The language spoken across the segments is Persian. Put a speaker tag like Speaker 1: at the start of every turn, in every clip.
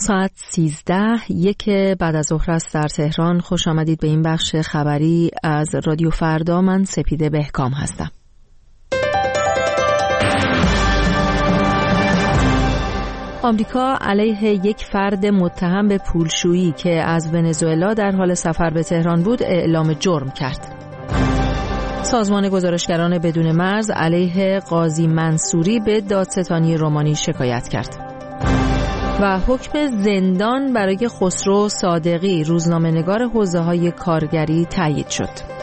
Speaker 1: ساعت 13:01 بعد از ظهر است در تهران. خوش آمدید به این بخش خبری از رادیو فردا. من سپیده بهکام هستم. آمریکا علیه یک فرد متهم به پولشویی که از ونزوئلا در حال سفر به تهران بود اعلام جرم کرد. سازمان گزارشگران بدون مرز علیه قاضی منصوری به دادستانی رومانی شکایت کرد. و حکم زندان برای خسرو صادقی، روزنامه‌نگار حوزه‌های کارگری، تایید شد.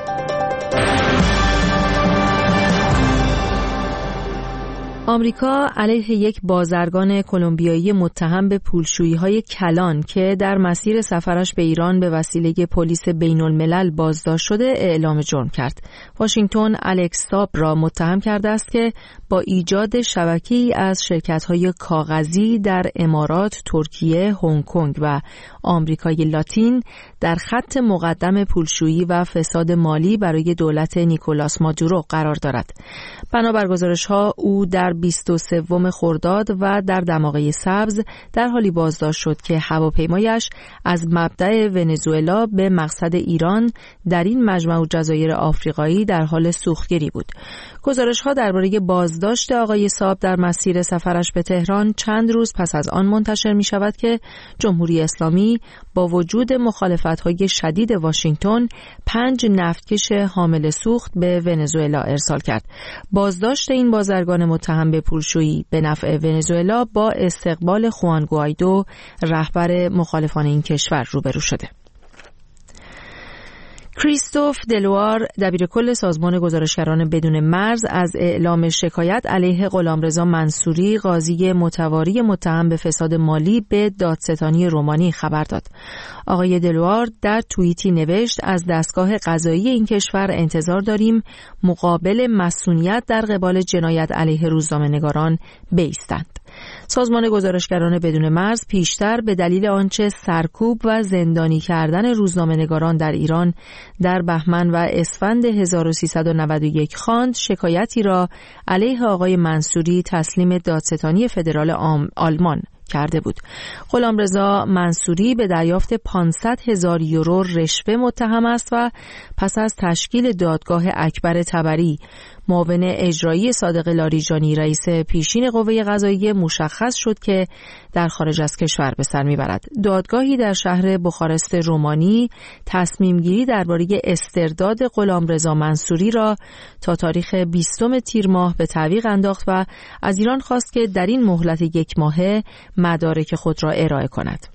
Speaker 1: آمریکا علیه یک بازرگان کلمبیایی متهم به پولشویی‌های کلان که در مسیر سفرش به ایران به وسیله پلیس بین‌الملل بازداشت شده اعلام جرم کرد. واشنگتن الکس ساب را متهم کرده است که با ایجاد شبکه‌ای از شرکت‌های کاغذی در امارات، ترکیه، هنگ کنگ و آمریکای لاتین در خط مقدم پولشویی و فساد مالی برای دولت نیکولاس مادورو قرار دارد. بنابر گزارش‌ها او در 23 خرداد و در دماغه سبز در حالی بازداشت شد که هواپیمایش از مبدأ ونزوئلا به مقصد ایران در این مجمع جزایر آفریقایی در حال سوختگیری بود. گزارش‌ها درباره بازداشت آقای صاب در مسیر سفرش به تهران چند روز پس از آن منتشر می شود که جمهوری اسلامی با وجود مخالفت‌های شدید واشنگتن 5 نفتکش حامل سوخت به ونزوئلا ارسال کرد. بازداشت این بازرگان متهم به پولشویی به نفع ونزوئلا با استقبال خوان گوایدو، رهبر مخالفان این کشور، روبرو شده. کریستوف دلوار، دبیرکل سازمان گزارشگران بدون مرز، از اعلام شکایت علیه غلامرضا منصوری، قاضی متواری متهم به فساد مالی، به دادستانی رومانی خبر داد. آقای دلوار در توییتی نوشت: از دستگاه قضایی این کشور انتظار داریم مقابل مسئولیت در قبال جنایت علیه روزنامه‌نگاران بایستند. سازمان گزارشگران بدون مرز پیشتر به دلیل آنچه سرکوب و زندانی کردن روزنامه‌نگاران در ایران در بهمن و اسفند 1391 خواند، شکایتی را علیه آقای منصوری تسلیم دادستانی فدرال آلمان کرده بود. غلامرضا منصوری به دریافت 500,000 یورو رشوه متهم است و پس از تشکیل دادگاه اکبر طبری، معاون اجرایی صادق لاریجانی، رئیس پیشین قوه قضاییه، مشخص شد که در خارج از کشور به سر میبرد. دادگاهی در شهر بخارست رومانی تصمیم گیری درباره استرداد غلامرضا منصوری را تا تاریخ 20 تیر ماه به تعویق انداخت و از ایران خواست که در این مهلت 1 ماهه مدارک خود را ارائه کند.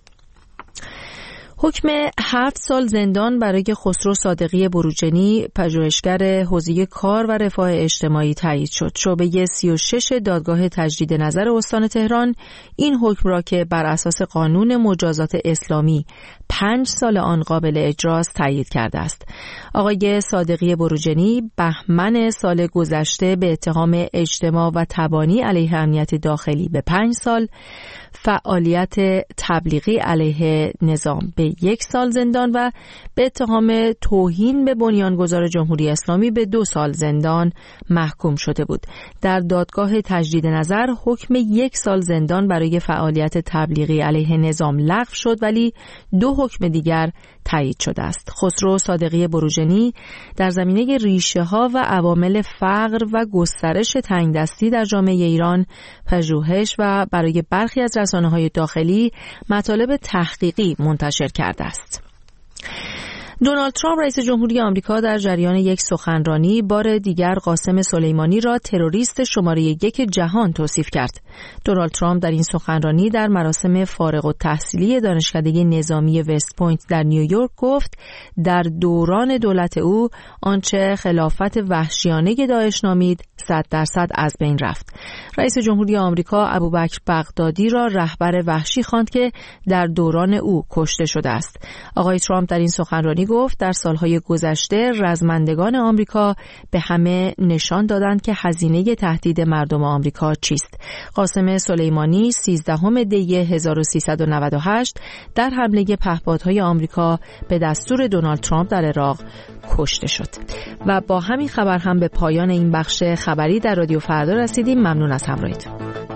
Speaker 1: حکم 7 سال زندان برای خسرو صادقی بروجنی، پژوهشگر حوزه کار و رفاه اجتماعی، تایید شد. شعبه 36 دادگاه تجدید نظر استان تهران این حکم را که بر اساس قانون مجازات اسلامی 5 سال آن قابل اجراست تایید کرده است. آقای صادقی بروجنی بهمن سال گذشته به اتهام اجتماع و تبانی علیه امنیت داخلی به 5 سال، فعالیت تبلیغی علیه نظام به 1 سال زندان و به اتهام توهین به بنیانگذار جمهوری اسلامی به 2 سال زندان محکوم شده بود. در دادگاه تجدید نظر حکم 1 سال زندان برای فعالیت تبلیغی علیه نظام لغو شد، ولی 2 حکم دیگر تایید شده است. خسرو صادقی بروجنی در زمینه ریشه‌ها و عوامل فقر و گسترش تنگدستی در جامعه ایران پژوهش و برای برخی از رسانه‌های داخلی مطالب تحقیقی منتشر کرده است. دونالد ترامپ رئیس جمهوری آمریکا در جریان یک سخنرانی بار دیگر قاسم سلیمانی را تروریست شماره 1 جهان توصیف کرد. دونالد ترامپ در این سخنرانی در مراسم فارغ التحصیلی دانشکده نظامی وست پوینت در نیویورک گفت در دوران دولت او آنچه خلافت وحشیانه داعش نامید 100% از بین رفت. رئیس جمهوری آمریکا ابوبکر بغدادی را رهبر وحشی خواند که در دوران او کشته شده است. آقای ترامپ در این سخنرانی گفت در سالهای گذشته رزمندگان آمریکا به همه نشان دادند که هزینه تهدید مردم آمریکا چیست. قاسم سلیمانی 13 دی 1398 در حمله پهپادهای آمریکا به دستور دونالد ترامپ در عراق کشته شد. و با همین خبر هم به پایان این بخش خبری در رادیو فردا رسیدیم. ممنون از همراهیتون.